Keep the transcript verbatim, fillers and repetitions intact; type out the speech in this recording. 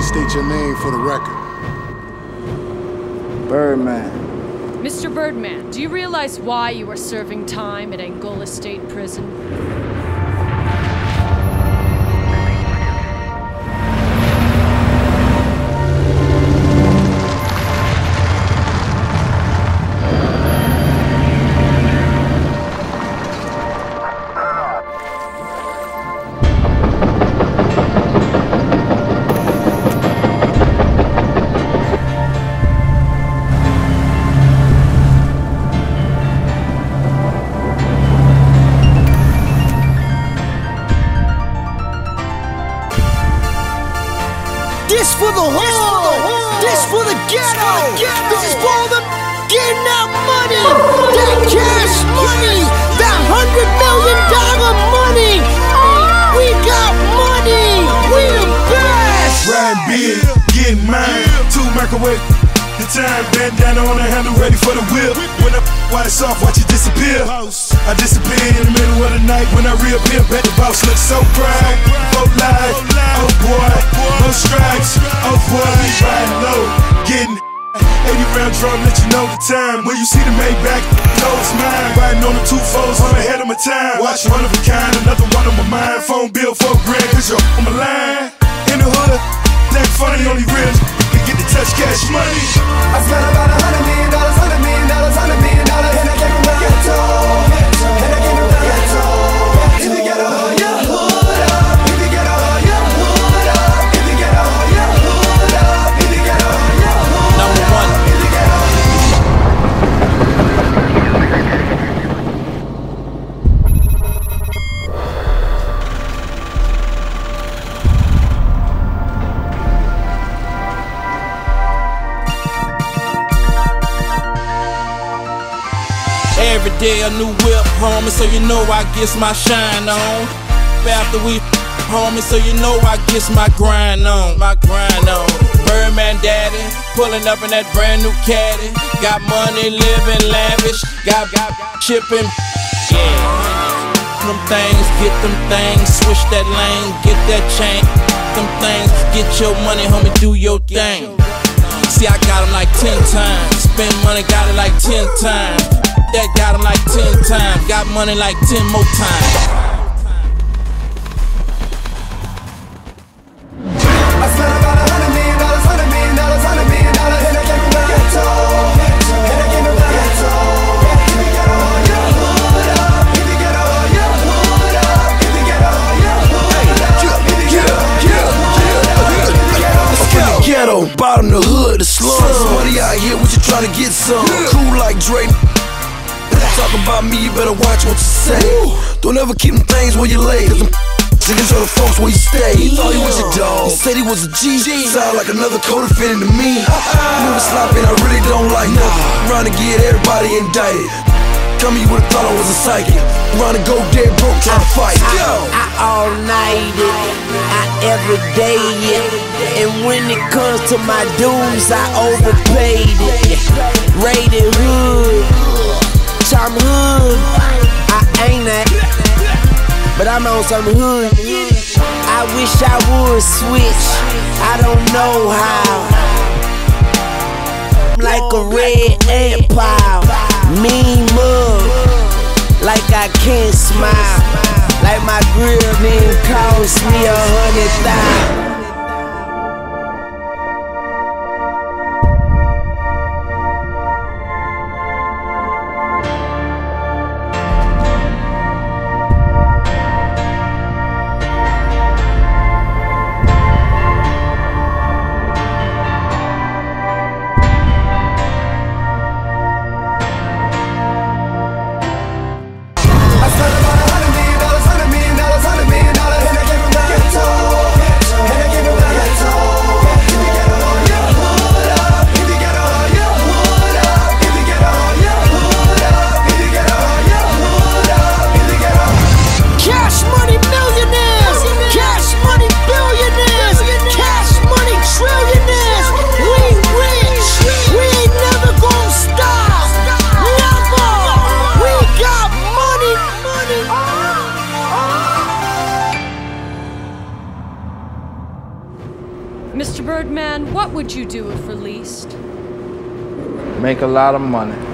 State your name for the record. Birdman. Mister Birdman, do you realize why you are serving time at Angola State Prison? This for the hood, this for the ghetto, this is for them getting that money, that cash money, that hundred million dollar money. We got money, we the best. Riding big, getting mine, two microwave. The time, bandana on the handle, ready for the whip. When I while it's off, watch it disappear. I disappear in the middle of the night when I reappear. Bet the boss looks so proud. Oh live, oh boy, no strikes. Oh boy, we riding low, getting eighty round drum, let you know the time. When you see the Maybach, know it's mine. Riding on the two fours, I'm ahead of my time. Watch one of a kind, another one on my mind. Phone bill for a grand, cause you're on my line. In the hood, that funny, only real can get the touch cash money. I spent about a hundred million dollars, hundred million dollars, hundred million dollars, and I came from the ghetto, and I came from the ghetto. If you get a hood, your hood up. If you get a hood, your hood up. If you get a hood, your hood up. If you get a hood, your hood up. Number one. If you get a hood. Every day a new whip, homie, so you know I gets my shine on. After we homie, so you know I gets my grind on, my grind on. Birdman daddy, pulling up in that brand new caddy. Got money, living lavish, got, got chipping, yeah. Them things, get them things, switch that lane, get that chain. Them things, get your money, homie, do your thing. See, I got them like ten times, spend money, got it like ten times. That got him like ten times, got money like ten more times. I spent about a hundred million dollars, hundred million dollars, hundred million dollars, and I came from the ghetto, and I came from the ghetto. If you get a hood, your hood up. If you get a hood, your hood up. If you get a hood, your hood up. If you get a hood, your hood up. Let's go. Ghetto, bottom the hood, the slums. Money out here, what you trying to get some? Cool like Drake. Talk about me, you better watch what you say. Don't ever keep them things where you lay. Cause them niggas are the folks where you stay. He thought he was your dog, he said he was a G. Sound like another co-defendant to me. Moving sloppy and I really don't like nothing. Trying to get everybody indicted. Tell me you would've thought I was a psychic. Trying to go dead broke, trying to fight. I, I all night it, I every day it. And when it comes to my dues, I overpaid it. Rated hood, I'm hood, I ain't that, but I'm on some hood. I wish I would switch, I don't know how. Like a red empire, mean mug, like I can't smile. Like my grill didn't cost me a hundred thousand. Hundred million dollars, hundred million dollars, and I came from the ghetto, and I Mister Birdman, what would you do if released? Make a lot of money.